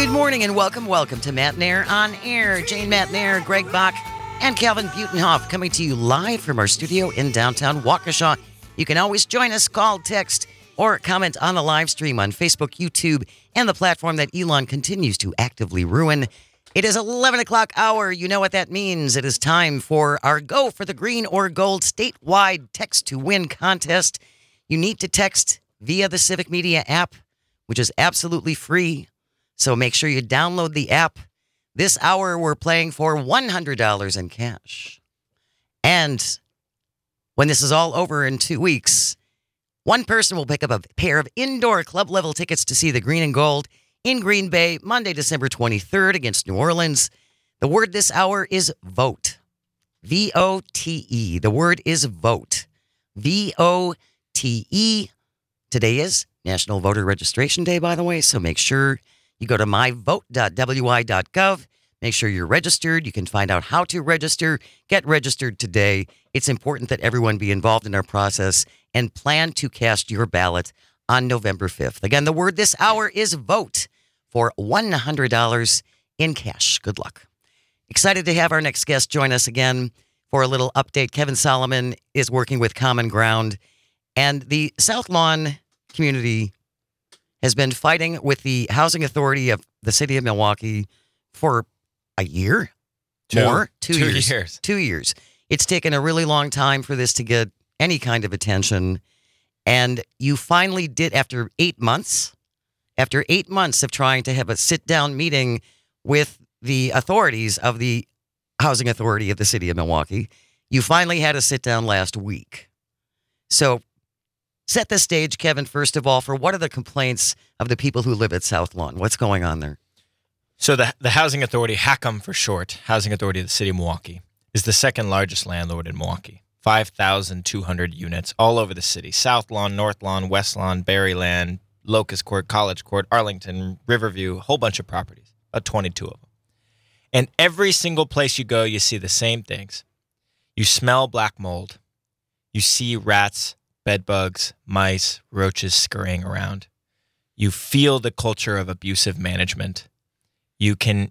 Good morning and welcome to Matt Nair on Air. Jane Matt Nair, Greg Bach, and Calvin Butenhoff coming to you live from our studio in downtown Waukesha. You can always join us, call, text, or comment on the live stream on Facebook, YouTube, and the platform that Elon continues to actively ruin. It is 11 o'clock hour. You know what that means. It is time for our Go for the Green or Gold statewide text to win contest. You need to text via the Civic Media app, which is absolutely free. So make sure you download the app. This hour, we're playing for $100 in cash. And when this is all over in 2 weeks, one person will pick up a pair of indoor club-level tickets to see the Green and Gold in Green Bay, Monday, December 23rd against New Orleans. The word this hour is vote. V-O-T-E. The word is vote. V-O-T-E. Today is National Voter Registration Day, by the way, so make sure you go to myvote.wi.gov. Make sure you're registered. You can find out how to register. Get registered today. It's important that everyone be involved in our process and plan to cast your ballot on November 5th. Again, the word this hour is vote for $100 in cash. Good luck. Excited to have our next guest join us again for a little update. Kevin Solomon is working with Common Ground, and the South Lawn community has been fighting with the Housing Authority of the city of Milwaukee for a year? More? 2 years. 2 years. It's taken a really long time for this to get any kind of attention. And you finally did, after 8 months of trying to have a sit-down meeting with the authorities of the Housing Authority of the city of Milwaukee, you finally had a sit-down last week. So set the stage, Kevin, first of all, for what are the complaints of the people who live at South Lawn? What's going on there? So the Housing Authority, HACM for short, Housing Authority of the City of Milwaukee, is the second largest landlord in Milwaukee. 5,200 units all over the city. South Lawn, North Lawn, West Lawn, Berryland, Locust Court, College Court, Arlington, Riverview, a whole bunch of properties, about 22 of them. And every single place you go, you see the same things. You smell black mold. You see rats, bed bugs, mice, roaches scurrying around. You feel the culture of abusive management. You can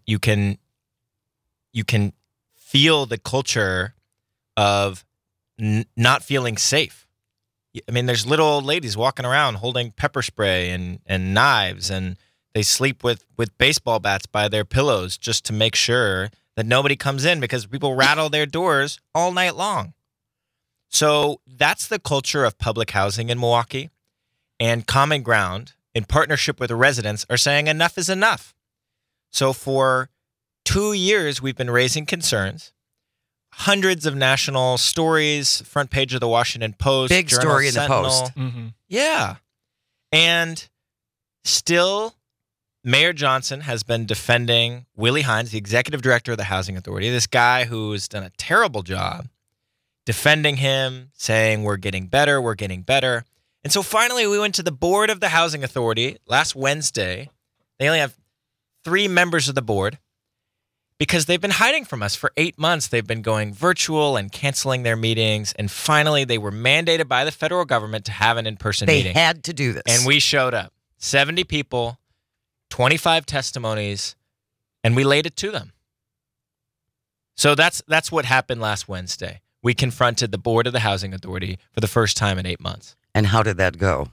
feel the culture of not feeling safe. I mean, there's little old ladies walking around holding pepper spray and knives, and they sleep with baseball bats by their pillows just to make sure that nobody comes in because people rattle their doors all night long. So that's the culture of public housing in Milwaukee. And Common Ground, in partnership with the residents, are saying enough is enough. So for 2 years, we've been raising concerns. Hundreds of national stories, front page of the Washington Post. Big Journal story in Sentinel. the Post. Mm-hmm. Yeah. And still, Mayor Johnson has been defending Willie Hines, the executive director of the Housing Authority, this guy who's done a terrible job, defending him, saying we're getting better. And so finally, we went to the board of the Housing Authority last Wednesday. They only have 3 members of the board because they've been hiding from us for 8 months. They've been going virtual and canceling their meetings. And finally, they were mandated by the federal government to have an in-person meeting. They had to do this. And we showed up. 70 people, 25 testimonies, and we laid it to them. So that's what happened last Wednesday. We confronted the board of the Housing Authority for the first time in 8 months. And how did that go?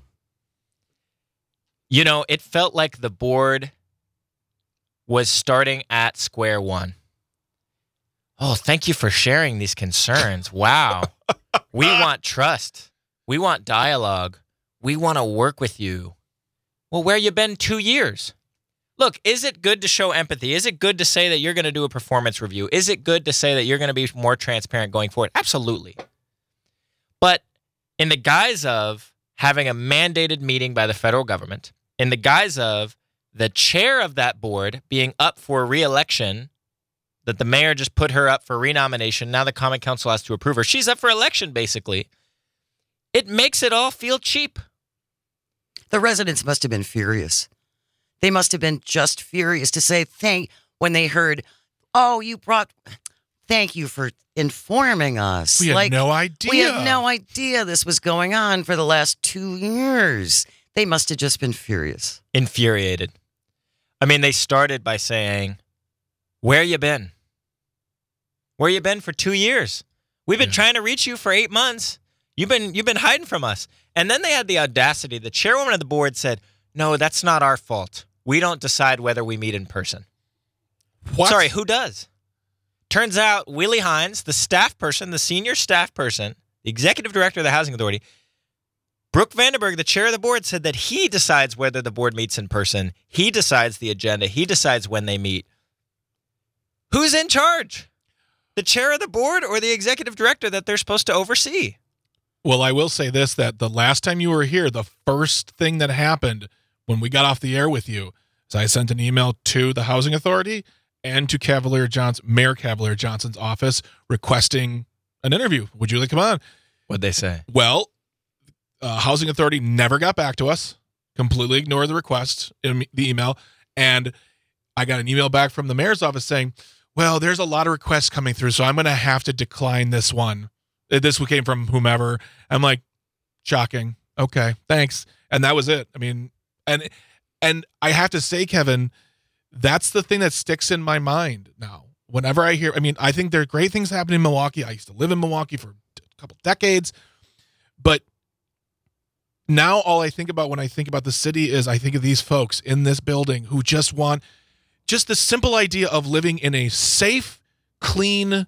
You know, it felt like the board was starting at square one. Oh, thank you for sharing these concerns. Wow. We want trust. We want dialogue. We want to work with you. Well, where you been 2 years? Look, is it good to show empathy? Is it good to say that you're going to do a performance review? Is it good to say that you're going to be more transparent going forward? Absolutely. But in the guise of having a mandated meeting by the federal government, in the guise of the chair of that board being up for re-election, that the mayor just put her up for renomination, now the Common Council has to approve her. She's up for election, basically. It makes it all feel cheap. The residents must have been furious. They must have been just furious to say when they heard, thank you for informing us. We had no idea. We had no idea this was going on for the last 2 years. They must have just been furious. Infuriated. I mean, they started by saying, where you been? Where you been for 2 years? We've been trying to reach you for 8 months. You've been hiding from us. And then they had the audacity. The chairwoman of the board said, no, that's not our fault. We don't decide whether we meet in person. What? Sorry, who does? Turns out Willie Hines, the staff person, the senior staff person, the executive director of the Housing Authority, Brooke Vandenberg, the chair of the board, said that he decides whether the board meets in person. He decides the agenda. He decides when they meet. Who's in charge? The chair of the board or the executive director that they're supposed to oversee? Well, I will say this, that the last time you were here, the first thing that happened when we got off the air with you is I sent an email to the Housing Authority and to Mayor Cavalier Johnson's office requesting an interview. Would you like to come on? What'd they say? Well, Housing Authority never got back to us, completely ignored the request in the email, and I got an email back from the mayor's office saying, well, there's a lot of requests coming through, so I'm going to have to decline this one. This came from whomever. I'm like, shocking. Okay, thanks. And that was it. I mean, and I have to say, Kevin, that's the thing that sticks in my mind now. Whenever I hear, I mean, I think there are great things happening in Milwaukee. I used to live in Milwaukee for a couple decades, but now all I think about when I think about the city is I think of these folks in this building who just want just the simple idea of living in a safe, clean,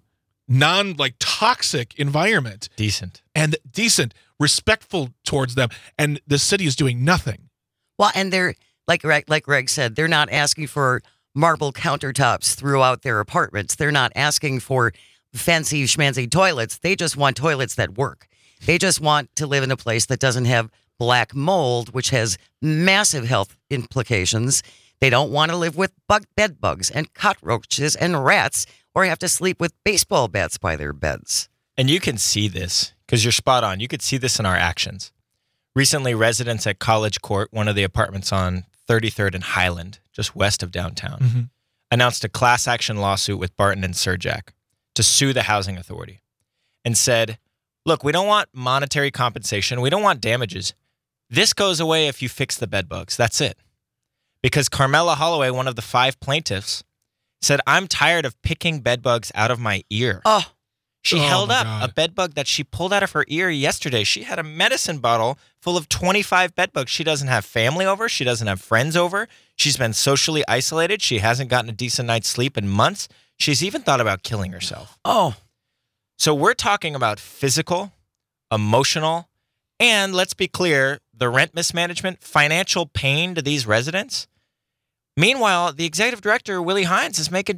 toxic environment. Decent, respectful towards them. And the city is doing nothing. Well, and they're, like Greg said, they're not asking for marble countertops throughout their apartments. They're not asking for fancy schmancy toilets. They just want toilets that work. They just want to live in a place that doesn't have black mold, which has massive health implications. They don't want to live with bed bugs and cockroaches and rats or have to sleep with baseball bats by their beds. And you can see this because you're spot on. You could see this in our actions. Recently, residents at College Court, one of the apartments on 33rd and Highland, just west of downtown, announced a class action lawsuit with Barton and Surjack to sue the Housing Authority and said, look, we don't want monetary compensation. We don't want damages. This goes away if you fix the bed bugs. That's it. Because Carmela Holloway, one of the 5 plaintiffs, said, I'm tired of picking bed bugs out of my ear. She held up a bed bug that she pulled out of her ear yesterday. She had a medicine bottle full of 25 bed bugs. She doesn't have family over. She doesn't have friends over. She's been socially isolated. She hasn't gotten a decent night's sleep in months. She's even thought about killing herself. So we're talking about physical, emotional, and let's be clear, the rent mismanagement, financial pain to these residents. Meanwhile, the executive director, Willie Hines, is making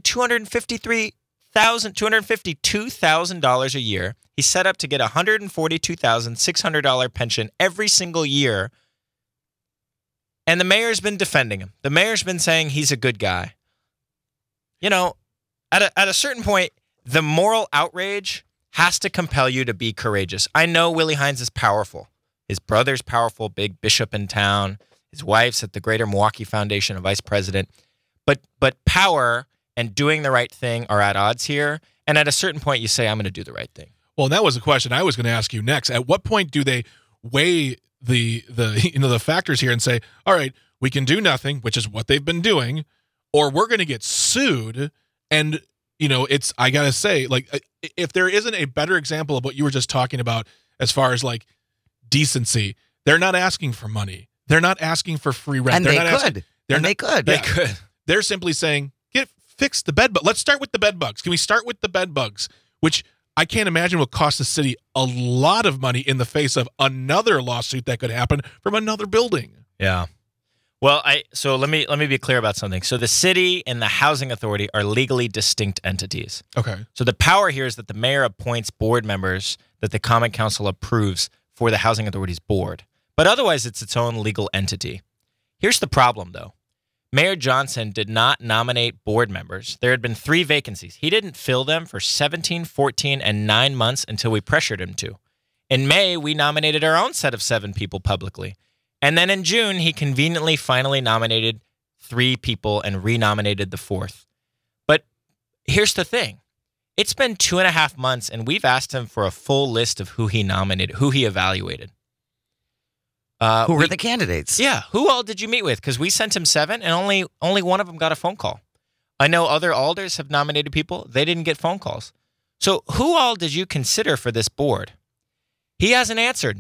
$252,000 a year. He's set up to get a $142,600 pension every single year. And the mayor's been defending him. The mayor's been saying he's a good guy. You know, at a certain point, the moral outrage has to compel you to be courageous. I know Willie Hines is powerful. His brother's powerful, big bishop in town. His wife's at the Greater Milwaukee Foundation, a vice president. But power and doing the right thing are at odds here. And at a certain point, you say, I'm going to do the right thing. Well, and that was a question I was going to ask you next. At what point do they weigh the factors here and say, all right, we can do nothing, which is what they've been doing, or we're going to get sued? And, I got to say, if there isn't a better example of what you were just talking about as far as decency, they're not asking for money. They're not asking for free rent. And they could. They could. They're simply saying, fix the bed bugs. Let's start with the bed bugs. Can we start with the bed bugs, which I can't imagine will cost the city a lot of money in the face of another lawsuit that could happen from another building. Yeah. Well, so let me be clear about something. So the city and the Housing Authority are legally distinct entities. Okay. So the power here is that the mayor appoints board members that the Common Council approves for the Housing Authority's board. But otherwise, it's its own legal entity. Here's the problem, though. Mayor Johnson did not nominate board members. There had been 3 vacancies. He didn't fill them for 17, 14, and 9 months until we pressured him to. In May, we nominated our own set of 7 people publicly. And then in June, he conveniently finally nominated 3 people and renominated the 4th. But here's the thing. It's been 2.5 months, and we've asked him for a full list of who he nominated, who he evaluated. Who were the candidates? Yeah, who all did you meet with? Because we sent him 7, and only one of them got a phone call. I know other alders have nominated people. They didn't get phone calls. So who all did you consider for this board? He hasn't answered.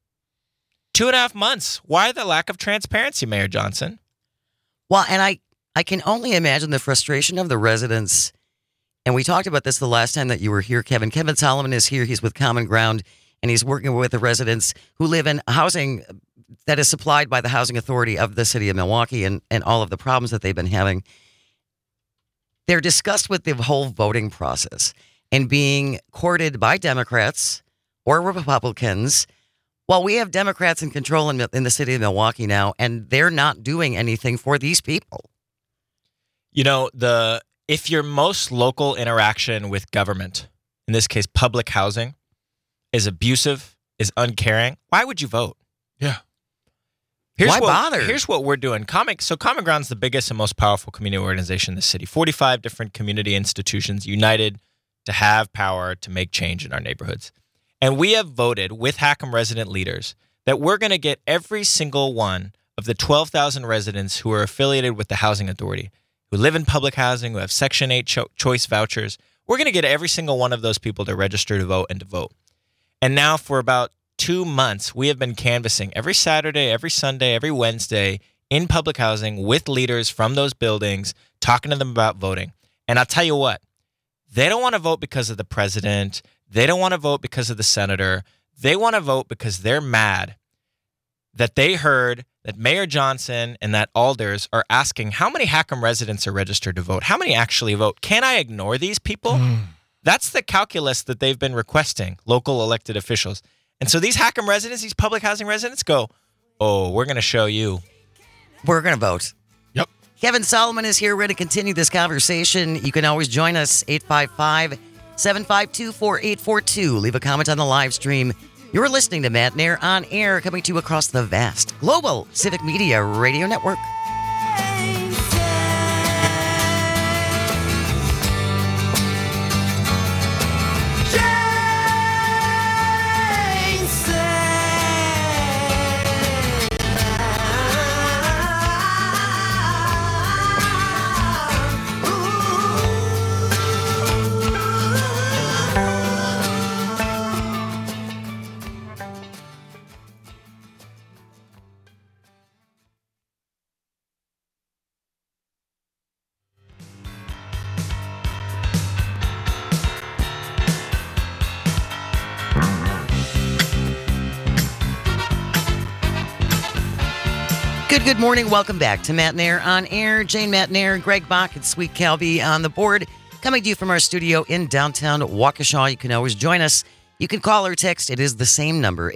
2.5 months. Why the lack of transparency, Mayor Johnson? Well, and I can only imagine the frustration of the residents. And we talked about this the last time that you were here, Kevin. Kevin Solomon is here. He's with Common Ground, and he's working with the residents who live in housing that is supplied by the Housing Authority of the city of Milwaukee and all of the problems that they've been having. They're discussed with the whole voting process and being courted by Democrats or Republicans. Well, we have Democrats in control in the city of Milwaukee now, and they're not doing anything for these people. You know, if your most local interaction with government, in this case public housing, is abusive, is uncaring, why would you vote? Yeah. Why bother? Here's what we're doing. Common Ground's the biggest and most powerful community organization in the city. 45 different community institutions united to have power to make change in our neighborhoods. And we have voted with HACM resident leaders that we're going to get every single one of the 12,000 residents who are affiliated with the Housing Authority, who live in public housing, who have Section 8 choice vouchers. We're going to get every single one of those people to register to vote and to vote. And now for about 2 months, we have been canvassing every Saturday, every Sunday, every Wednesday in public housing with leaders from those buildings, talking to them about voting. And I'll tell you what, they don't want to vote because of the president. They don't want to vote because of the senator. They want to vote because they're mad that they heard that Mayor Johnson and that alders are asking how many HACM residents are registered to vote, how many actually vote. Can I ignore these people? That's the calculus that they've been requesting, local elected officials. And so these HACM residents, these public housing residents go, oh, we're going to show you. We're going to vote. Yep. Kevin Solomon is here. We're going to continue this conversation. You can always join us, 855-752-4842. Leave a comment on the live stream. You're listening to Matt Nair on air, coming to you across the vast global Civic Media Radio Network. Good morning. Welcome back to Matt Nair on air. Jane Matt Nair, Greg Bach, and Sweet Calby on the board. Coming to you from our studio in downtown Waukesha. You can always join us. You can call or text. It is the same number,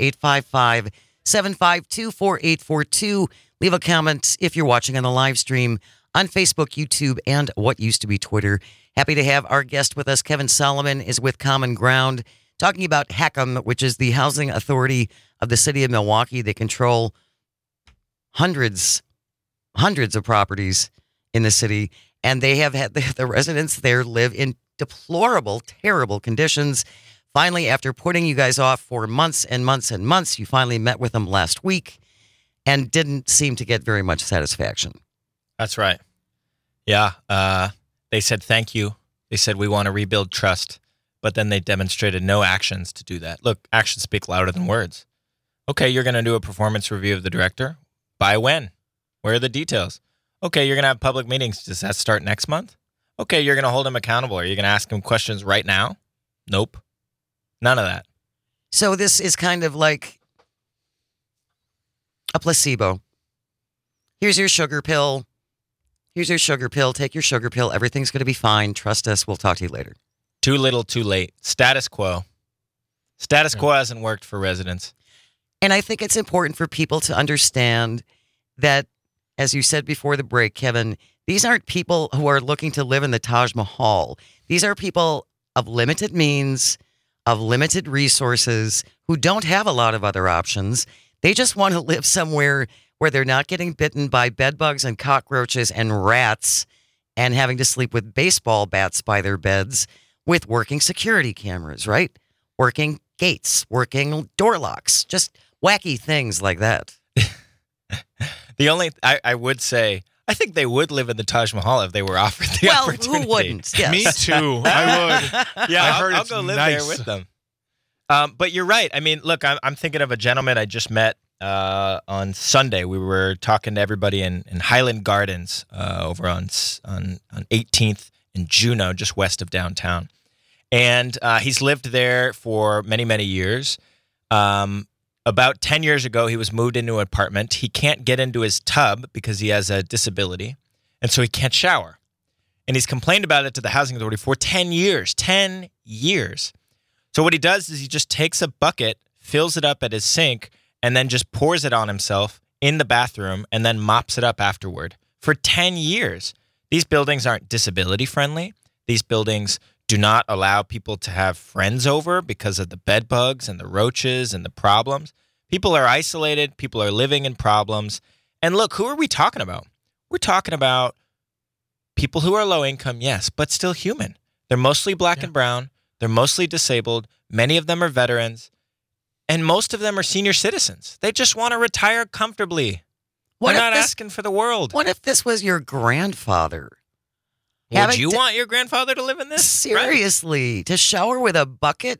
855-752-4842. Leave a comment if you're watching on the live stream on Facebook, YouTube, and what used to be Twitter. Happy to have our guest with us. Kevin Solomon is with Common Ground, talking about HACM, which is the Housing Authority of the City of Milwaukee. They control hundreds of properties in the city, and they have had the residents there live in deplorable, terrible conditions. Finally, after putting you guys off for months and months and months, you finally met with them last week and didn't seem to get very much satisfaction. That's right. Yeah. They said thank you. They said we want to rebuild trust, but then they demonstrated no actions to do that. Look, actions speak louder than words. Okay, you're going to do a performance review of the director. By when? Where are the details? Okay, you're going to have public meetings. Does that start next month? Okay, you're going to hold him accountable. Are you going to ask him questions right now? Nope. None of that. So this is kind of like a placebo. Here's your sugar pill. Here's your sugar pill. Take your sugar pill. Everything's going to be fine. Trust us. We'll talk to you later. Too little, too late. Status quo. Status quo hasn't worked for residents. And I think it's important for people to understand that, as you said before the break, Kevin, these aren't people who are looking to live in the Taj Mahal. These are people of limited means, of limited resources, who don't have a lot of other options. They just want to live somewhere where they're not getting bitten by bed bugs and cockroaches and rats and having to sleep with baseball bats by their beds, with working security cameras, right? Working gates, working door locks, just wacky things like that. The only I would say, I think they would live in the Taj Mahal if they were offered the opportunity. Who wouldn't? Yes. Me too. I would. Yeah, heard I'll it's go live nice. there with them. But you're right. I mean, look, I'm thinking of a gentleman I just met on Sunday. We were talking to everybody in Highland Gardens over on 18th in Juneau, just west of downtown. And he's lived there for many, many years. About 10 years ago, he was moved into an apartment. He can't get into his tub because he has a disability, and so he can't shower. And he's complained about it to the Housing Authority for 10 years. 10 years. So what he does is he just takes a bucket, fills it up at his sink, and then just pours it on himself in the bathroom and then mops it up afterward. For 10 years. These buildings aren't disability friendly. These buildings do not allow people to have friends over because of the bed bugs and the roaches and the problems. People are isolated. People are living in problems. And look, who are we talking about? We're talking about people who are low income, yes, but still human. They're mostly black and brown. They're mostly disabled. Many of them are veterans. And most of them are senior citizens. They just want to retire comfortably. They're not asking for the world. What if this was your grandfather? Would you want your grandfather to live in this? Seriously, to shower with a bucket?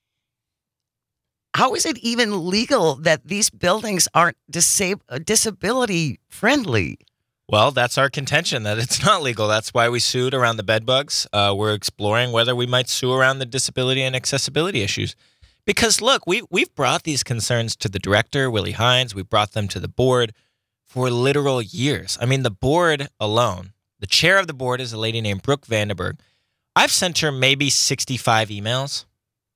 How is it even legal that these buildings aren't disability friendly? Well, that's our contention, that it's not legal. That's why we sued around the bed bugs. We're exploring whether we might sue around the disability and accessibility issues. Because, look, we've brought these concerns to the director, Willie Hines. We've brought them to the board for literal years. I mean, the board alone, the chair of the board is a lady named Brooke Vandenberg. I've sent her maybe 65 emails.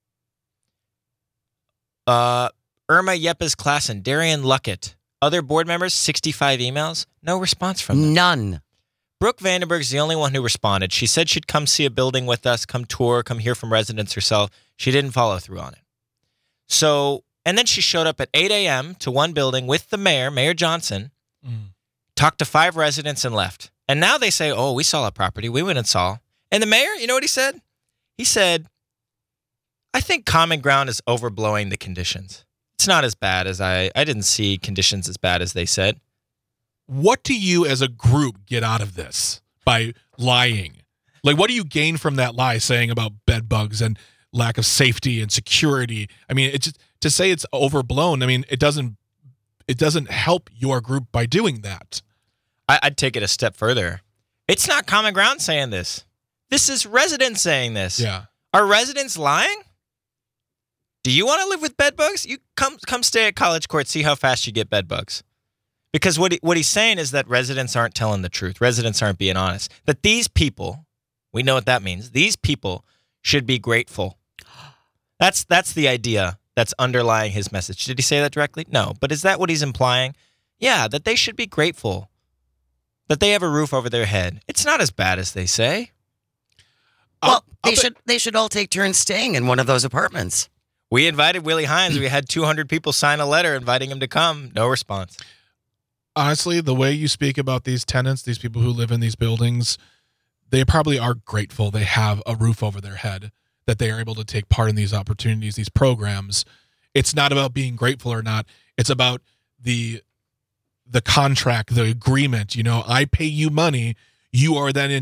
Irma Yepes-Klassen, Darian Luckett, other board members, 65 emails. No response from them. None. Brooke Vandenberg's the only one who responded. She said she'd come see a building with us, come tour, come hear from residents herself. She didn't follow through on it. So, and then she showed up at 8 a.m. to one building with the mayor, Mayor Johnson, talked to 5 residents and left. And now they say, oh, we saw a property. We went and saw. And the mayor, you know what he said? He said, I think Common Ground is overblowing the conditions. It's not as bad as I didn't see conditions as bad as they said. What do you as a group get out of this by lying? Like, what do you gain from that lie saying about bed bugs and lack of safety and security? I mean, it's just, to say it's overblown. I mean, it doesn't help your group by doing that. I'd take it a step further. It's not Common Ground saying this. This is residents saying this. Yeah. Are residents lying? Do you want to live with bed bugs? You come stay at College Court, see how fast you get bed bugs. Because what he's saying is that residents aren't telling the truth. Residents aren't being honest. That these people, we know what that means. These people should be grateful. That's the idea that's underlying his message. Did he say that directly? No. But is that what he's implying? Yeah, that they should be grateful. That they have a roof over their head. It's not as bad as they say. Well, they should all take turns staying in one of those apartments. We invited Willie Hines. We had 200 people sign a letter inviting him to come. No response. Honestly, the way you speak about these tenants, these people who live in these buildings, they probably are grateful they have a roof over their head, that they are able to take part in these opportunities, these programs. It's not about being grateful or not. It's about the contract, the agreement. You know, I pay you money. You are then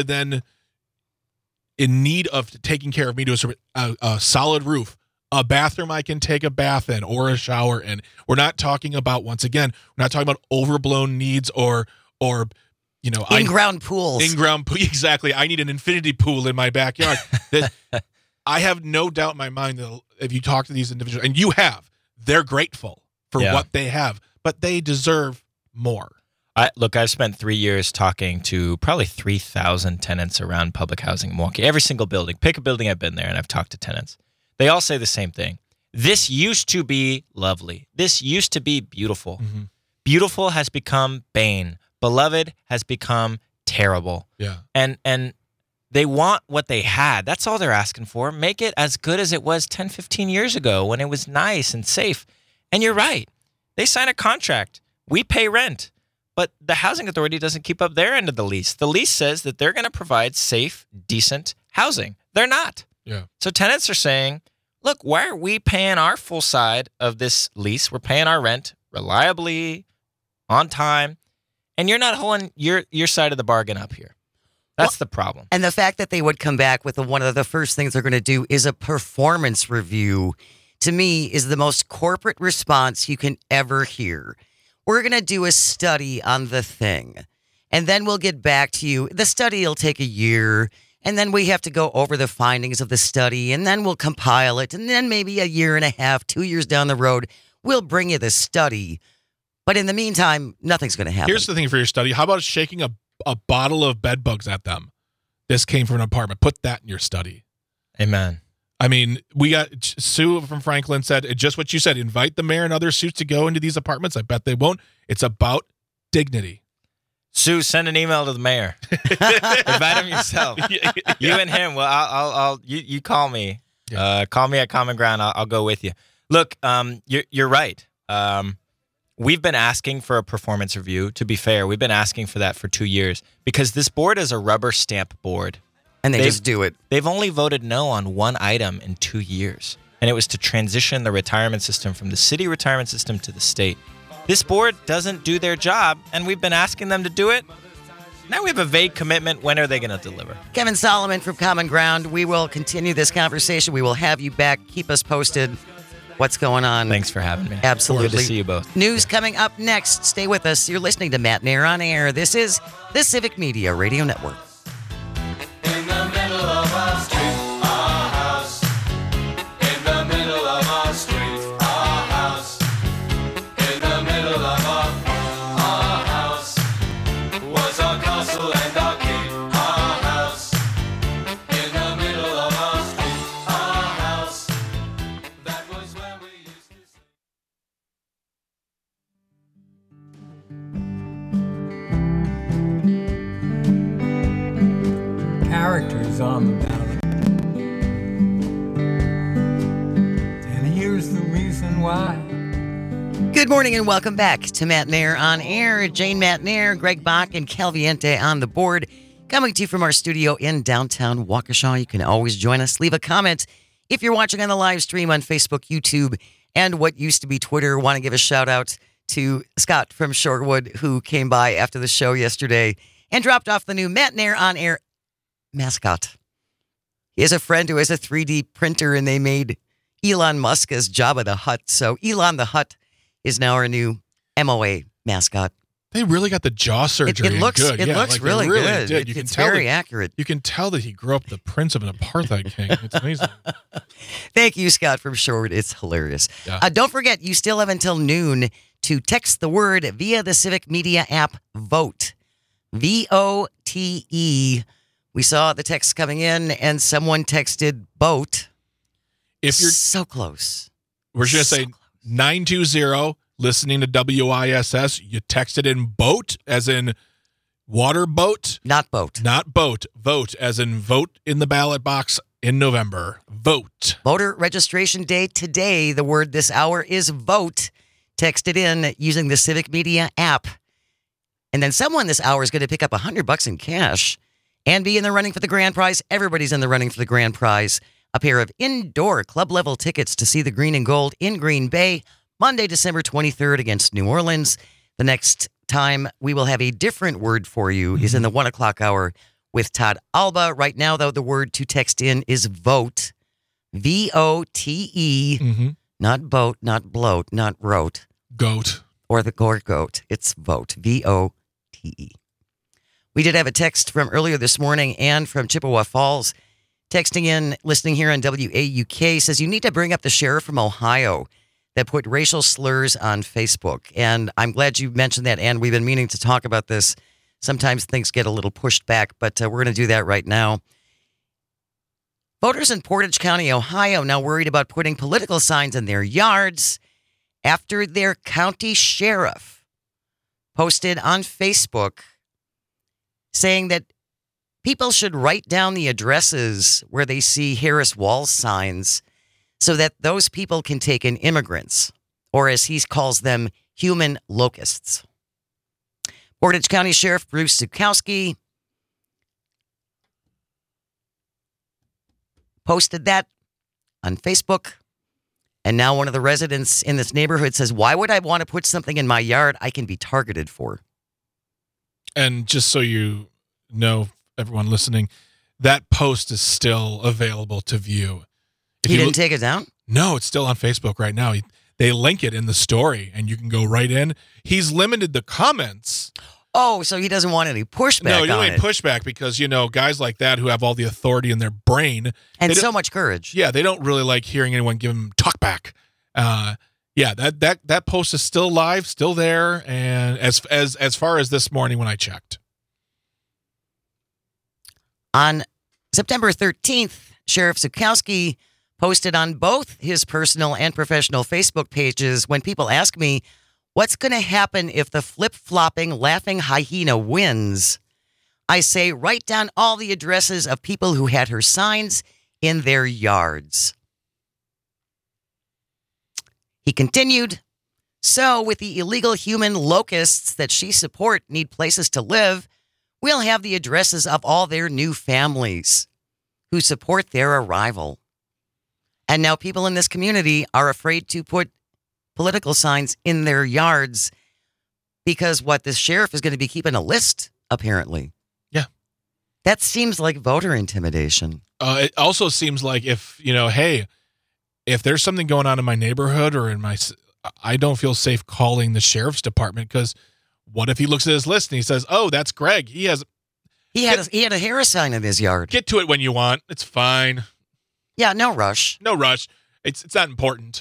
in need of taking care of me to a solid roof, a bathroom I can take a bath in or a shower in. We're not talking about, once again, we're not talking about overblown needs or you know, in-ground pools. In-ground pool, exactly. I need an infinity pool in my backyard. I have no doubt in my mind that if you talk to these individuals, and you have, they're grateful for what they have, but they deserve more. I've spent 3 years talking to probably 3,000 tenants around public housing in Milwaukee. Every single building. Pick a building, I've been there, and I've talked to tenants. They all say the same thing. This used to be lovely. This used to be beautiful. Mm-hmm. Beautiful has become bane. Beloved has become terrible. Yeah. And they want what they had. That's all they're asking for. Make it as good as it was 10, 15 years ago when it was nice and safe. And you're right. They sign a contract. We pay rent. But the housing authority doesn't keep up their end of the lease. The lease says that they're going to provide safe, decent housing. They're not. Yeah. So tenants are saying, look, why are we paying our full side of this lease? We're paying our rent reliably, on time, and you're not holding your side of the bargain up here. That's the problem. And the fact that they would come back with one of the first things they're going to do is a performance review, to me, is the most corporate response you can ever hear. We're going to do a study on the thing, and then we'll get back to you. The study will take a year, and then we have to go over the findings of the study, and then we'll compile it, and then maybe a year and a half, 2 years down the road, we'll bring you the study. But in the meantime, nothing's going to happen. Here's the thing for your study. How about shaking a bottle of bed bugs at them? This came from an apartment. Put that in your study. Amen. I mean, we got Sue from Franklin said just what you said. Invite the mayor and other suits to go into these apartments. I bet they won't. It's about dignity. Sue, send an email to the mayor. Invite him yourself. You and him. Well, I'll you call me. Yeah. Call me at Common Ground. I'll go with you. Look, you're right. We've been asking for a performance review. To be fair, we've been asking for that for 2 years because this board is a rubber stamp board. And they just do it. They've only voted no on one item in 2 years, and it was to transition the retirement system from the city retirement system to the state. This board doesn't do their job, and we've been asking them to do it. Now we have a vague commitment. When are they going to deliver? Kevin Solomon from Common Ground. We will continue this conversation. We will have you back. Keep us posted. What's going on? Thanks for having me. Absolutely. Good to see you both. News coming up next. Stay with us. You're listening to Matt Nair on Air. This is the Civic Media Radio Network. In the middle of our street, our house. In the middle of our street, our house. In the middle of our house was our castle and our keep, our house. In the middle of our street, our house. That was where we used to sleep. Characters on the ballot. And here's the reason why. Good morning and welcome back to Matt Nair on Air. Jane Matt Nair, Greg Bach, and Calviente on the board. Coming to you from our studio in downtown Waukesha. You can always join us. Leave a comment if you're watching on the live stream on Facebook, YouTube, and what used to be Twitter. Want to give a shout out to Scott from Shorewood, who came by after the show yesterday and dropped off the new Matt Nair on Air mascot. He has a friend who has a 3D printer, and they made Elon Musk as Jabba the Hutt. So Elon the Hutt is now our new MOA mascot. They really got the jaw surgery. It looks good. it Yeah, looks like they really good. did. You can It's tell very that- accurate. You can tell that he grew up the prince of an apartheid king. It's amazing. Thank you, Scott from Shorewood. It's hilarious. Yeah. Don't forget, you still have until noon to text the word via the Civic Media app, VOTE. VOTE. We saw the text coming in, and someone texted boat. If you're, so close. we're going to So say close. 920, listening to WISS, you texted in boat, as in water boat, Not boat. not boat. Vote, as in vote in the ballot box in November. Vote. Voter registration day today. The word this hour is vote. Text it in using the Civic Media app. And then someone this hour is going to pick up $100 in cash and be in the running for the grand prize. Everybody's in the running for the grand prize. A pair of indoor club level tickets to see the green and gold in Green Bay, Monday, December 23rd against New Orleans. The next time we will have a different word for you is in the 1 o'clock hour with Todd Alba. Right now, though, the word to text in is vote. VOTE. Mm-hmm. Not boat, not bloat, not rote, Goat. or the gore goat. It's vote. VOTE. We did have a text from earlier this morning and from Chippewa Falls. Texting in, listening here on WAUK, says you need to bring up the sheriff from Ohio that put racial slurs on Facebook. And I'm glad you mentioned that, and we've been meaning to talk about this. Sometimes things get a little pushed back, but we're going to do that right now. Voters in Portage County, Ohio, now worried about putting political signs in their yards after their county sheriff posted on Facebook saying that people should write down the addresses where they see Harris Walls signs so that those people can take in immigrants, or as he calls them, human locusts. Portage County Sheriff Bruce Zukowski posted that on Facebook, And now one of the residents in this neighborhood says, why would I want to put something in my yard I can be targeted for? And just so you know, everyone listening, that post is still available to view. If He you didn't look- take it down? No, it's still on Facebook right now. They link it in the story, and you can go right in. He's limited the comments. Oh, so he doesn't want any pushback No, you on ain't it. pushback because, guys like that who have all the authority in their brain, And they so don't- much courage. yeah, they don't really like hearing anyone give them talk back. Yeah, that post is still live, still there, and as far as this morning when I checked. On September 13th, Sheriff Zukowski posted on both his personal and professional Facebook pages when people ask me, what's going to happen if the flip-flopping laughing hyena wins? I say, write down all the addresses of people who had her signs in their yards. He continued, so with the illegal human locusts that she support need places to live, we'll have the addresses of all their new families who support their arrival. And now people in this community are afraid to put political signs in their yards because this sheriff is going to be keeping a list, apparently. Yeah. That seems like voter intimidation. It also seems like if there's something going on in my neighborhood or I don't feel safe calling the sheriff's department because what if he looks at his list and he says, "Oh, that's Greg. He had a Harris sign in his yard." Get to it when you want. It's fine. Yeah, no rush. No rush. It's not important.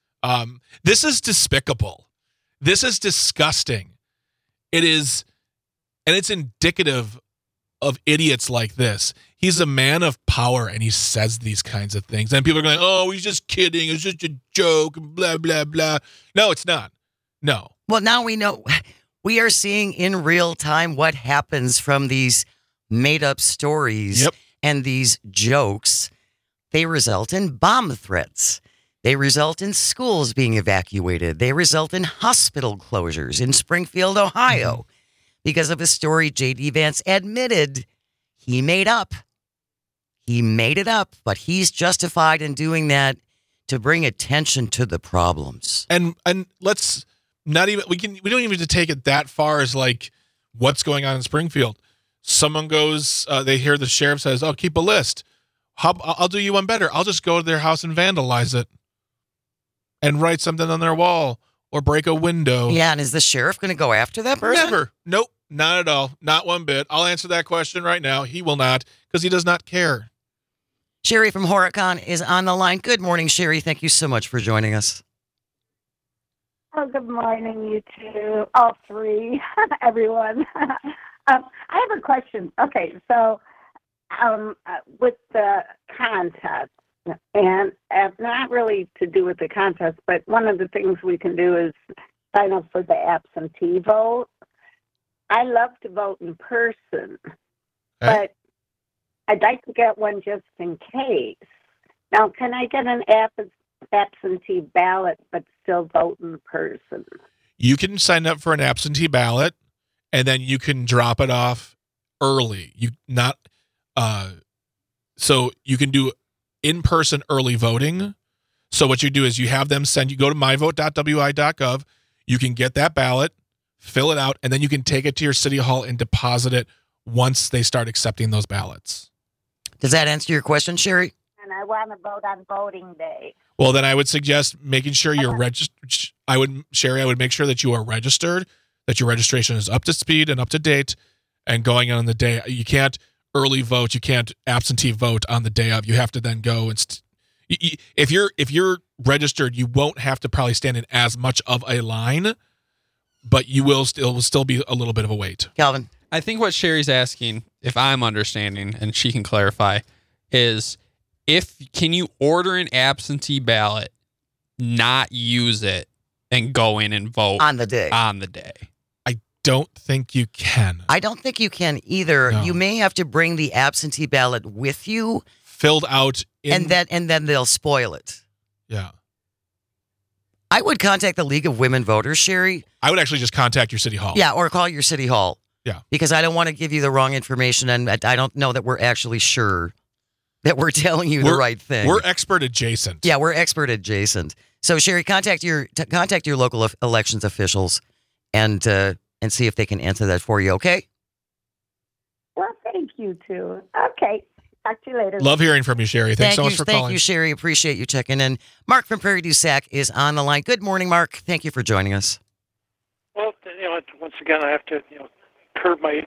This is despicable. This is disgusting. It is, and it's indicative of idiots like this. He's a man of power, and he says these kinds of things. And people are going, "Oh, he's just kidding. It's just a joke." Blah blah blah. No, it's not. No. Well, now we know. We are seeing in real time what happens from these made-up stories Yep. and these jokes. They result in bomb threats. They result in schools being evacuated. They result in hospital closures in Springfield, Ohio, because of a story J.D. Vance admitted he made up. He made it up, but he's justified in doing that to bring attention to the problems. And let's not even we don't even need to take it that far as like what's going on in Springfield. Someone goes, they hear the sheriff says, "Oh, keep a list. I'll do you one better. I'll just go to their house and vandalize it and write something on their wall or break a window." Yeah, and is the sheriff going to go after that person? Never. Nope. Not at all. Not one bit. I'll answer that question right now. He will not because he does not care. Sherry from Horicon is on the line. Good morning, Sherry. Thank you so much for joining us. Oh, good morning, you two, all three, everyone. I have a question. Okay, so with the contest, and not really to do with the contest, but one of the things we can do is sign up for the absentee vote. I love to vote in person, but I'd like to get one just in case. Now, can I get an absentee ballot but still vote in person? You can sign up for an absentee ballot and then you can drop it off early. So you can do in-person early voting. So what you do is you have them you go to myvote.wi.gov. You can get that ballot, fill it out, and then you can take it to your city hall and deposit it once they start accepting those ballots. Does that answer your question, Sherry? And I want to vote on voting day. Well, then I would suggest making sure you're registered. I would make sure that you are registered, that your registration is up to speed and up to date, and going on the day. You can't early vote. You can't absentee vote on the day of. You have to then go and if you're registered, you won't have to probably stand in as much of a line, but it will still be a little bit of a wait. Calvin? I think what Sherry's asking, if I'm understanding, and she can clarify, is can you order an absentee ballot, not use it, and go in and vote On the day. On the day? I don't think you can. I don't think you can either. No. You may have to bring the absentee ballot with you, Filled out and then they'll spoil it. Yeah. I would contact the League of Women Voters, Sherry. I would actually just contact your city hall. Yeah, or call your city hall. Yeah. Because I don't want to give you the wrong information, and I don't know that we're actually sure that we're telling you the We're- right thing. We're expert adjacent. Yeah, we're expert adjacent. So Sherry, contact your local elections officials and see if they can answer that for you. Okay. Well, thank you too. Okay. Talk to you later. Love hearing from you, Sherry. Thanks so much for Thank calling. you, Sherry. Appreciate you checking in. Mark from Prairie du Sac is on the line. Good morning, Mark. Thank you for joining us. Well, once again, I have to, curb my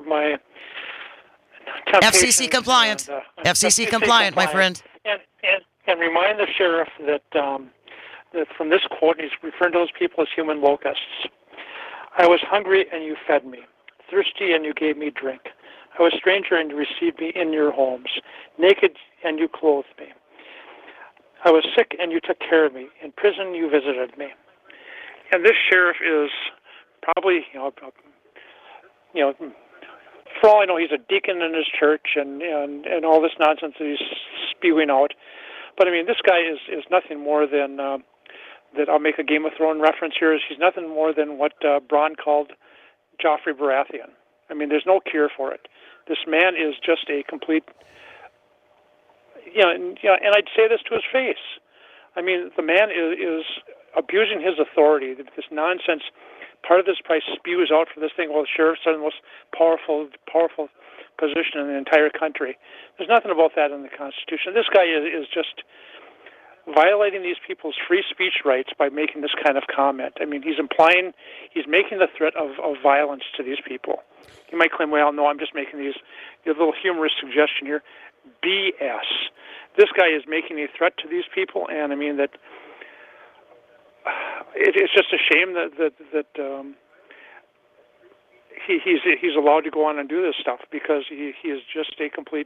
temptations FCC compliant. and, FCC compliant, my friend. and remind the sheriff that that from this quote, he's referring to those people as human locusts. I was hungry and you fed me, thirsty and you gave me drink. I was a stranger and you received me in your homes, naked and you clothed me. I was sick and you took care of me. In prison you visited me. And this sheriff is probably, for all I know, he's a deacon in his church and all this nonsense that he's spewing out. But I mean, this guy is nothing more than that. I'll make a Game of Thrones reference here. He's nothing more than what Bronn called Joffrey Baratheon. I mean, there's no cure for it. This man is just a complete, and I'd say this to his face. I mean, the man is abusing his authority. This nonsense. Part of this price spews out for this thing. Well, the sheriff's are the most powerful position in the entire country. There's nothing about that in the Constitution. This guy is just violating these people's free speech rights by making this kind of comment. I mean, he's making the threat of violence to these people. You might claim, well, no, I'm just making these little humorous suggestion here. BS. This guy is making a threat to these people, and I mean that it's just a shame that he's allowed to go on and do this stuff because he is just a complete.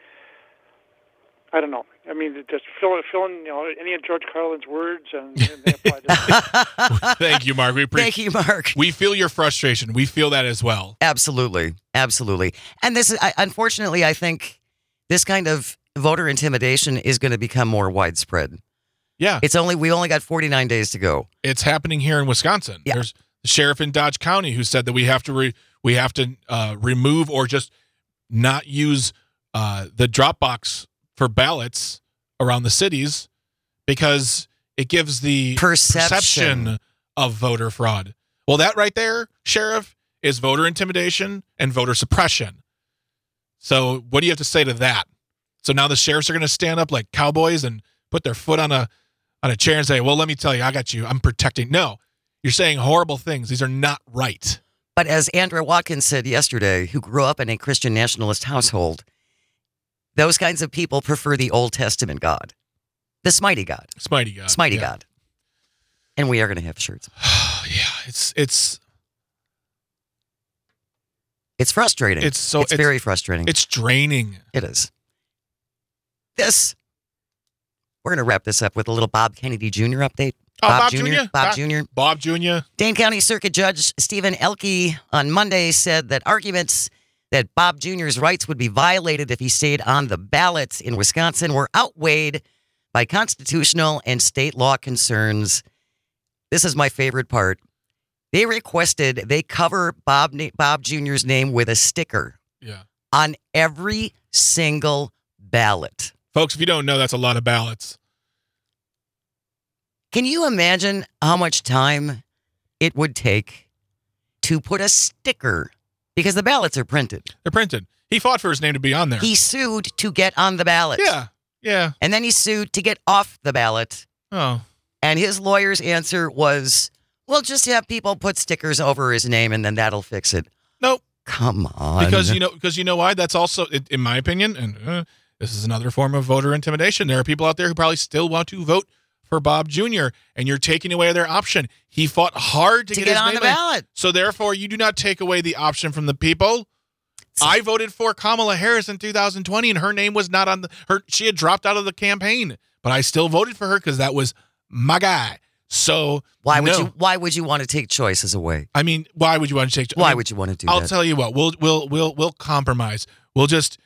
I don't know. I mean, just fill in any of George Carlin's words and they apply to that. Thank you, Mark. Thank you, Mark. We feel your frustration. We feel that as well. Absolutely. And this is, unfortunately, I think this kind of voter intimidation is going to become more widespread. Yeah. We only got 49 days to go. It's happening here in Wisconsin. Yeah. There's the sheriff in Dodge County who said that we have to remove or just not use the drop box for ballots around the cities because it gives the perception of voter fraud. Well, that right there, Sheriff, is voter intimidation and voter suppression. So what do you have to say to that? So now the sheriffs are going to stand up like cowboys and put their foot on a chair and say, well, let me tell you, I got you. I'm protecting. No, you're saying horrible things. These are not right. But as Andrea Watkins said yesterday, who grew up in a Christian nationalist household, those kinds of people prefer the Old Testament God, the Smitey God. Smitey God. And we are going to have shirts. Yeah, it's frustrating. It's very frustrating. It's draining. It is. We're going to wrap this up with a little Bob Kennedy Jr. update. Oh, Bob Jr.? Bob Jr. Dane County Circuit Judge Stephen Elke on Monday said that arguments that Bob Jr.'s rights would be violated if he stayed on the ballot in Wisconsin were outweighed by constitutional and state law concerns. This is my favorite part. They requested they cover Bob Jr.'s name with a sticker on every single ballot. Folks, if you don't know, that's a lot of ballots. Can you imagine how much time it would take to put a sticker? Because the ballots are printed. They're printed. He fought for his name to be on there. He sued to get on the ballot. Yeah. And then he sued to get off the ballot. Oh. And his lawyer's answer was, well, just have people put stickers over his name and then that'll fix it. Nope. Come on. Because you know why? That's also, in my opinion, and this is another form of voter intimidation. There are people out there who probably still want to vote for Bob Jr., and you're taking away their option. He fought hard to get his on name the ballot. So therefore, you do not take away the option from the people. I voted for Kamala Harris in 2020, and her name was not on she had dropped out of the campaign, but I still voted for her because that was my guy. So why would you want to take choices away? I mean, why would you want to take? Why would you want to do that? I'll tell you what. We'll compromise. We'll just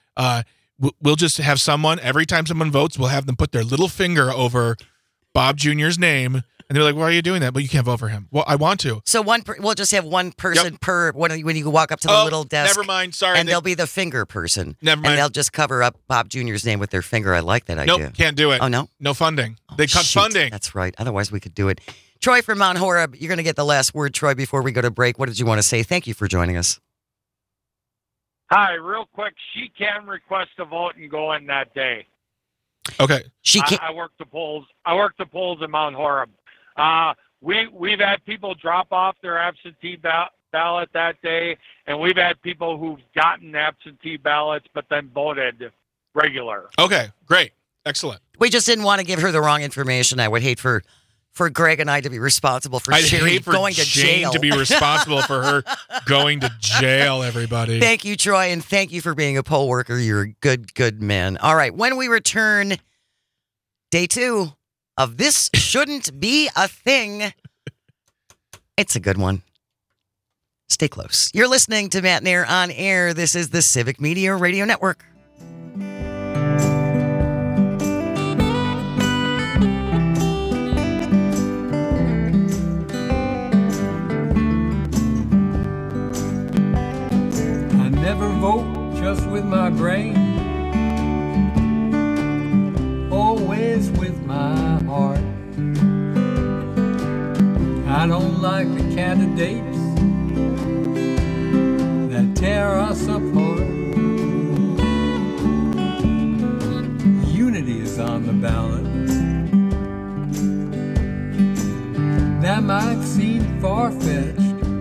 have someone every time someone votes, we'll have them put their little finger over Bob Jr.'s name And they're like, why are you doing that? But you can't vote for him. Well, I want to. So we'll just have one person per when you walk up to the little desk. Never mind. Sorry. And they'll be the finger person. Never mind. And they'll just cover up Bob Jr.'s name with their finger. I like that idea. Nope, can't do it. Oh, no? No funding. They cut Shoot, funding. That's right. Otherwise, we could do it. Troy from Mount Horeb, you're going to get the last word, Troy, before we go to break. What did you want to say? Thank you for joining us. Hi, real quick. She can request a vote and go in that day. Okay. She can't. I work the polls. In Mount Horeb. We've had people drop off their absentee ballot that day, and we've had people who've gotten absentee ballots but then voted regular. Okay, great. Excellent. We just didn't want to give her the wrong information. I would hate for Greg and I to be responsible for I'd Sherry hate for going to Jane jail. to be responsible for her going to jail, everybody. Thank you, Troy, and thank you for being a poll worker. You're a good, good man. All right, when we return, day 2 of This Shouldn't Be a Thing. It's a good one. Stay close. You're listening to Matt Nair on air. This is the Civic Media Radio Network. I never vote just with my brain, always with my heart. I don't like the candidates that tear us apart. Unity is on the ballot. That might seem far-fetched,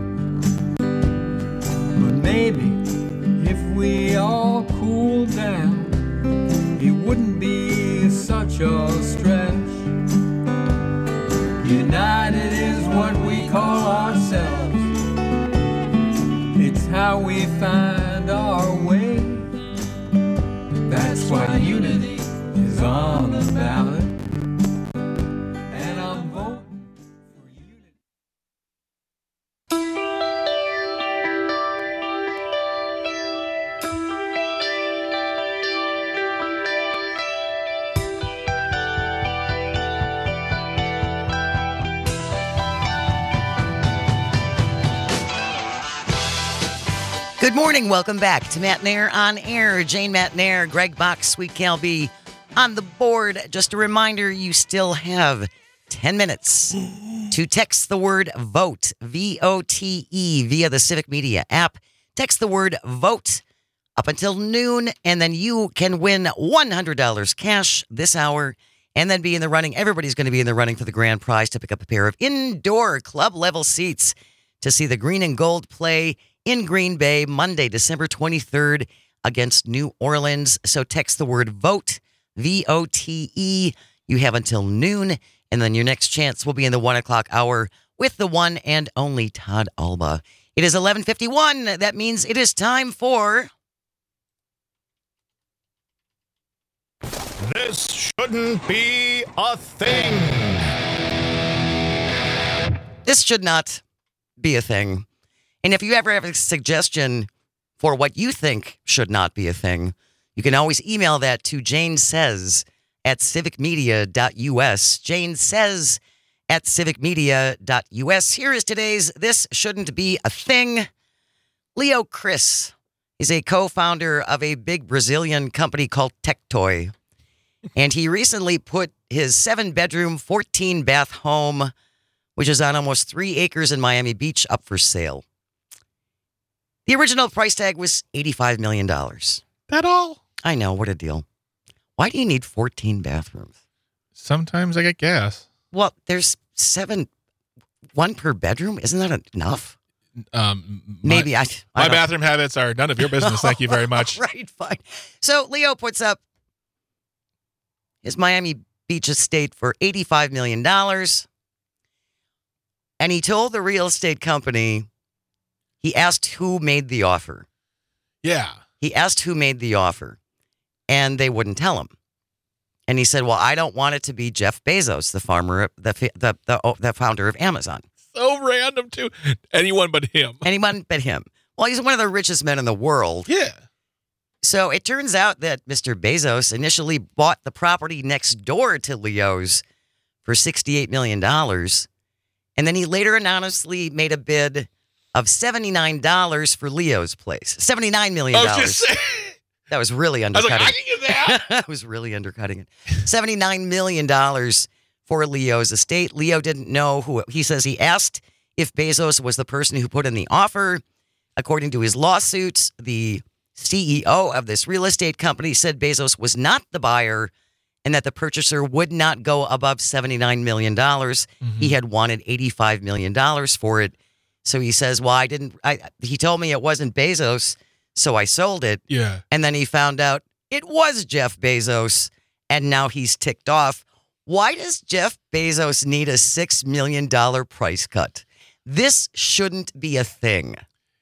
but maybe if we all cool down, it wouldn't be such a stretch. United is what we call ourselves. It's how we find our way. That's why unity is on the ballot. And I'm voting for unity. Good morning. Welcome back to Matt Nair on air. Jane Matt Nair, Greg Bach, Sweet Cal B on the board. Just a reminder, you still have 10 minutes to text the word VOTE, V-O-T-E, via the Civic Media app. Text the word VOTE up until noon, and then you can win $100 cash this hour and then be in the running. Everybody's going to be in the running for the grand prize to pick up a pair of indoor club-level seats to see the Green and Gold play in Green Bay, Monday, December 23rd against New Orleans. So text the word VOTE, V-O-T-E. You have until noon, and then your next chance will be in the 1 o'clock hour with the one and only Todd Alba. It is 11:51. That means it is time for... This shouldn't be a thing. This should not be a thing. And if you ever have a suggestion for what you think should not be a thing, you can always email that to janesays@civicmedia.us. Jane says at civicmedia.us. Here is today's This Shouldn't Be a Thing. Leo Chris is a co-founder of a big Brazilian company called Tectoy. And he recently put his 7-bedroom, 14-bath home, which is on almost 3 acres in Miami Beach, up for sale. The original price tag was $85 million. That all? I know, what a deal. Why do you need 14 bathrooms? Sometimes I get gas. Well, there's 7, 1 per bedroom. Isn't that enough? Maybe I My don't- bathroom habits are none of your business. Thank you very much. Right, fine. So Leo puts up his Miami Beach estate for $85 million. And he told the real estate company, he asked who made the offer. Yeah. He asked who made the offer, and they wouldn't tell him. And he said, well, I don't want it to be Jeff Bezos, the founder of Amazon. So random, too. Anyone but him. Anyone but him. Well, he's one of the richest men in the world. Yeah. So it turns out that Mr. Bezos initially bought the property next door to Leo's for $68 million. And then he later anonymously made a bid of $79 for Leo's place. $79 million. I was just saying. That was really I was undercutting. like, I can get that. That was really undercutting it. $79 million for Leo's estate. Leo didn't know who. He says he asked if Bezos was the person who put in the offer. According to his lawsuits, the CEO of this real estate company said Bezos was not the buyer and that the purchaser would not go above $79 million. He had wanted $85 million for it. So he says, well, he told me it wasn't Bezos, so I sold it. Yeah. And then he found out it was Jeff Bezos, and now he's ticked off. Why does Jeff Bezos need a $6 million price cut? This shouldn't be a thing.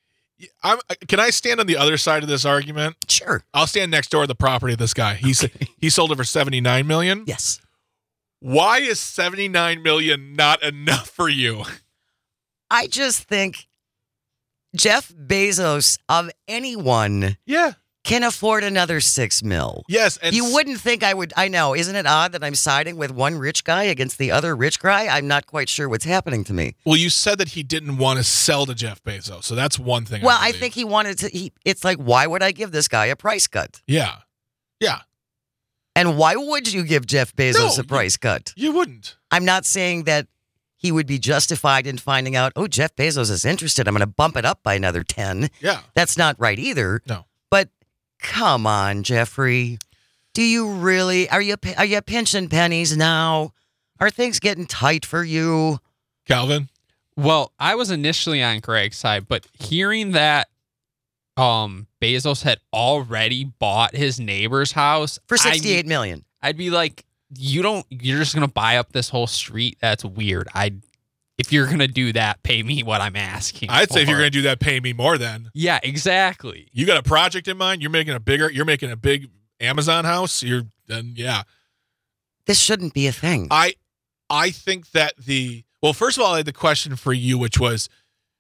Can I stand on the other side of this argument? Sure. I'll stand next door to the property of this guy. He sold it for $79 million. Yes. Why is $79 million not enough for you? I just think Jeff Bezos, of anyone, Yeah. can afford another $6 million. Yes. And You wouldn't think I would. I know. Isn't it odd that I'm siding with one rich guy against the other rich guy? I'm not quite sure what's happening to me. Well, you said that he didn't want to sell to Jeff Bezos, so that's one thing. Well, I believe. think he wanted to. It's like, why would I give this guy a price cut? Yeah. Yeah. And why would you give Jeff Bezos No, a price cut? You wouldn't. I'm not saying that he would be justified in finding out, oh, Jeff Bezos is interested. I'm going to bump it up by another 10. Yeah. That's not right either. No. But come on, Jeffrey. Do you really? Are you pinching pennies now? Are things getting tight for you? Calvin? Well, I was initially on Greg's side, but hearing that Bezos had already bought his neighbor's house For $68 million. I'd be like, you're just gonna buy up this whole street? That's weird. If you're gonna do that, pay me what I'm asking. I'd say if for. you're going to do that, pay me more then. Yeah, exactly. You got a project in mind? You're making a big Amazon house? Yeah. This shouldn't be a thing. I think that first of all, I had the question for you, which was,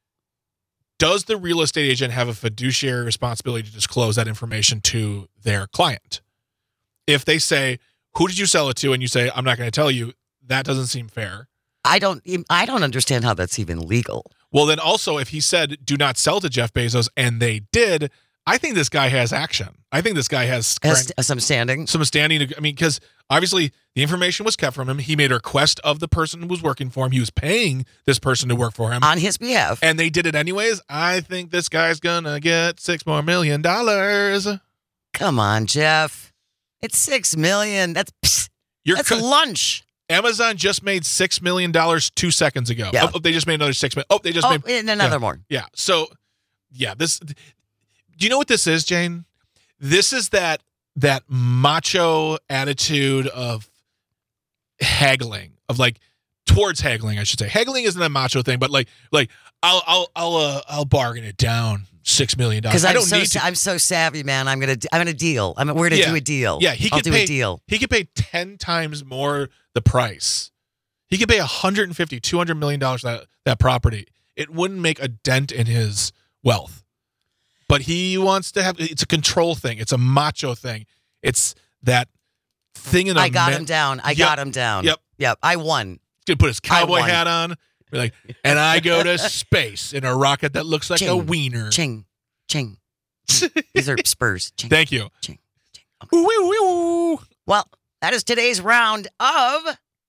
does the real estate agent have a fiduciary responsibility to disclose that information to their client? If they say, who did you sell it to? And you say, I'm not going to tell you, that doesn't seem fair. I don't understand how that's even legal. Well, then also, if he said, do not sell to Jeff Bezos, and they did, I think this guy has action. I think this guy has Some standing. some standing. Because obviously the information was kept from him. He made a request of the person who was working for him. He was paying this person to work for him. On his behalf. And they did it anyways. I think this guy's going to get $6 million more. Come on, Jeff. It's $6 million. That's lunch. Amazon just made $6 million 2 seconds ago. Yeah. Oh, they just made another $6 million. Oh, they just made and another more. Yeah. So, yeah, do you know what this is, Jane? This is that macho attitude of haggling, towards haggling, I should say. Haggling isn't a macho thing, but I'll bargain it down $6 million. Because I don't need to. I'm so savvy, man. I'm gonna deal. We're gonna do a deal. Yeah, I'll do a deal. He could pay 10 times more the price. He could pay $150, $200 million for that property. It wouldn't make a dent in his wealth. But he wants to have, it's a control thing. It's a macho thing. It's that thing in I got him down. Got him down. Yep. I won. He's going to put his cowboy won. hat on. Be like, and I go to space in a rocket that looks like a Ching. wiener. Ching. Ching. These are spurs. Ching. Thank you. Ching. Ching. Okay. Ooh, ooh, ooh. Well, that is today's round of.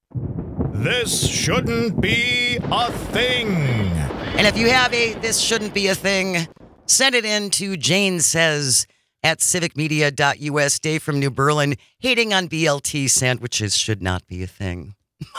This shouldn't be a thing. And if you have This Shouldn't Be a Thing, send it in to Jane Says at civicmedia.us. Dave from New Berlin, hating on BLT sandwiches should not be a thing.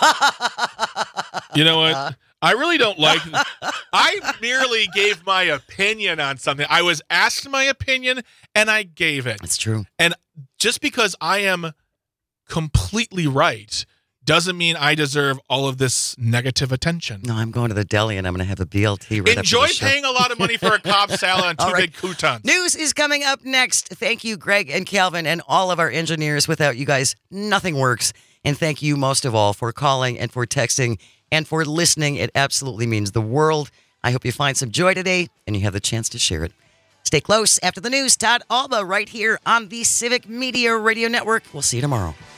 You know what? I really don't like. I merely gave my opinion on something. I was asked my opinion, and I gave it. That's true. And just because I am completely right doesn't mean I deserve all of this negative attention. No, I'm going to the deli and I'm going to have a BLT right Enjoy after the show. paying a lot of money for a Cobb salad and two All right. big croutons. News is coming up next. Thank you, Greg and Calvin, and all of our engineers. Without you guys, nothing works. And thank you most of all for calling and for texting and for listening. It absolutely means the world. I hope you find some joy today and you have the chance to share it. Stay close. After the news, Todd Alba right here on the Civic Media Radio Network. We'll see you tomorrow.